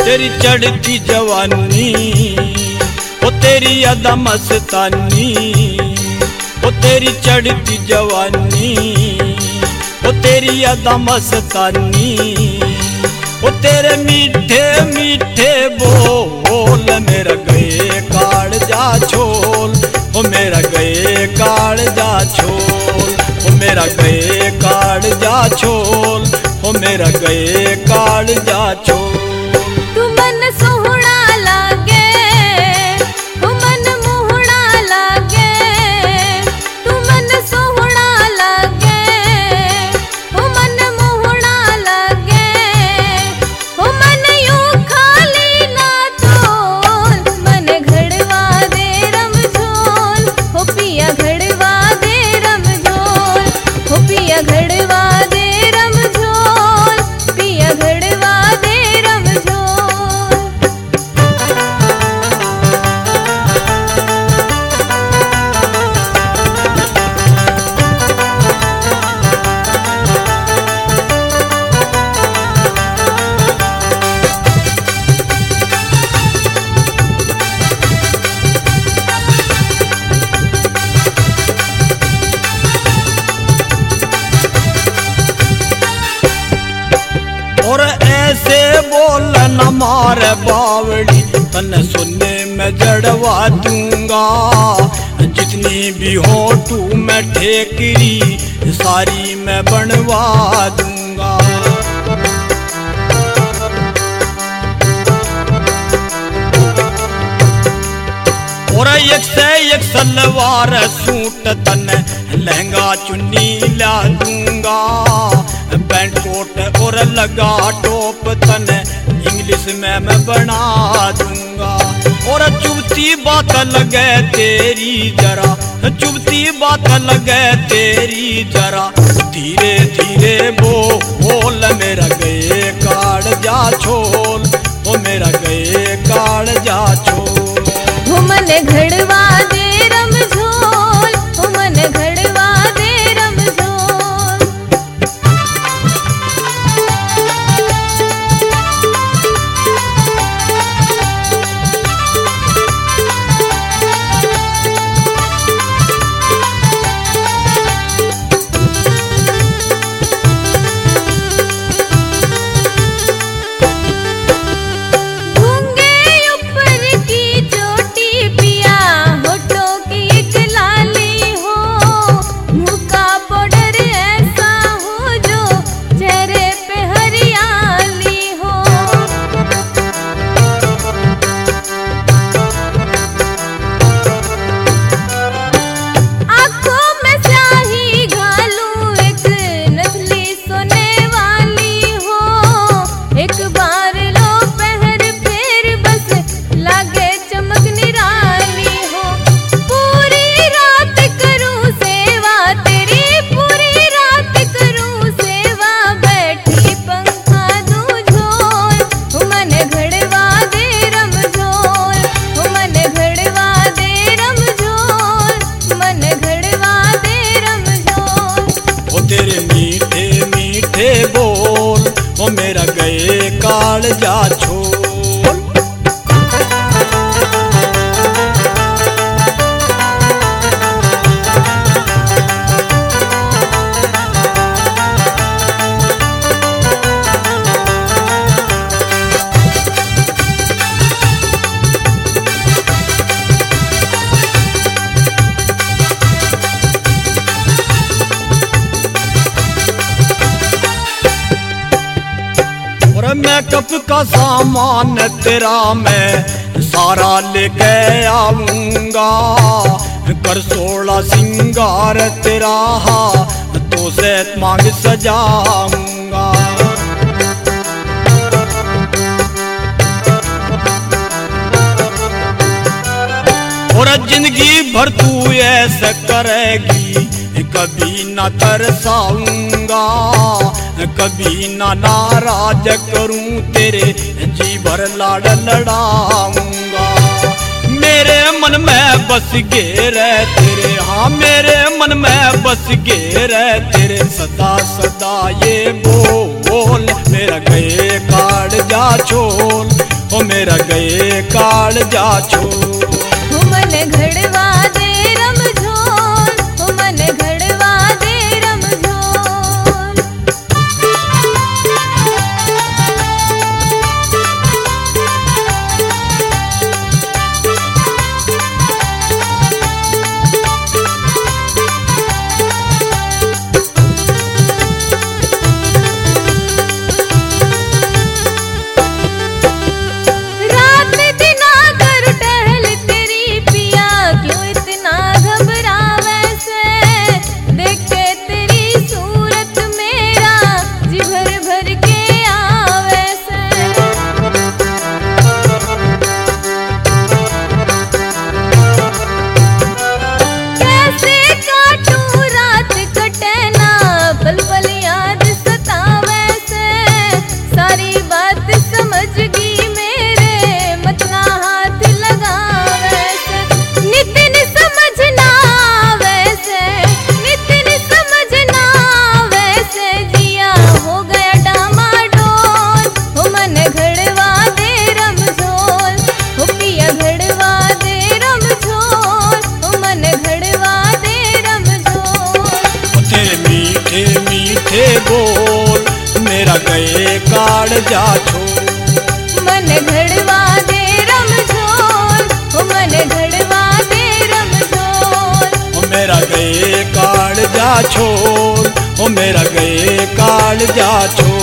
तेरी चढ़ती जवानी ओ तेरी अदा मस्तानी ओ तेरी चढ़ती जवानी ओ तेरी अदा मस्तानी ओ तेरे मीठे मीठे बोल मेरा गए कालजा छोल ओ मेरा गए कालजा छोल ओ मेरा गए कालजा छोल ओ मेरा गए कालजा छोल। तू मन सोहना लागे तू मन मोहना लागे तू मन सोहना लागे तू मन मोहना लागे ओ मन यूं खाली ना तोल मन घड़वा दे रमझोल हो पिया घड़वा दे रमझोल हो पिया घड़वा दे रमझोल पिया घड़वा दे रमझोल। और ऐसे बोल न मार बावड़ी तन सुनने में जड़वा दूंगा जितनी भी हो तू मैं ठेकरी सारी मैं बनवा दूंगा। और एक से एक सलवार सूट तन लहंगा चुन्नी ला दूंगा पैंट कोट और लगा टोप तन इंग्लिश में मैं बना दूंगा। और चुभती बात लगे तेरी जरा चुभती बात लगे तेरी जरा धीरे धीरे बोल मेरा गए कालजा छोल ओ मेरा गए कालजा छोल। हो मन घड़वा दे रमझोल हो मन घड़वा दे रमझोल। बोल ओ मेरा गए कालजा छोल। मेकअप का सामान तेरा मैं सारा लेके आऊंगा कर 16 सिंगार तेरा तो से मांग सजाऊंगा। और जिंदगी भर तू ऐसा करेगी कभी न तरसाऊंगा कभी ना नाराज करूं तेरे जी भर लाड़ लड़ाऊंगा। मेरे मन में बस गे रहे तेरे हाँ मेरे मन में बस गे रहे तेरे सदा सदा ये बोल मेरा गए कालजा छोल ओ मेरा गए काल जा छोड़। ओ मन घड़वा दे रमझोल, ओ मन घड़वा दे रमझोल। रात में दिना कर टहल तेरी पिया, क्यों इतना घबरावे से, देखे तेरी सूरत मेरा जी भर भर के आवे से। कैसे काटूं रात कटे ना, पल पल याद सतावे से, सारी बात समझ गई मेरे मत ना हाथ लगावे से। नितिन समझना वैसे, नितिन समझना वैसे, जिया हो गया डामाडोल। हो मन घड़वा दे रमझोल, हो पिया घड़वा दे रमझोल, हो मन घड़वा दे रमझोल। ओ तेरे मीठे मीठे बोल मेरा गए काल जा छोड़। मन घड़वा दे रमझोल, ओ मन घड़वा दे रमझोल। ओ मेरा गए काल जा छोड़, ओ मेरा गए काल जा छोड़।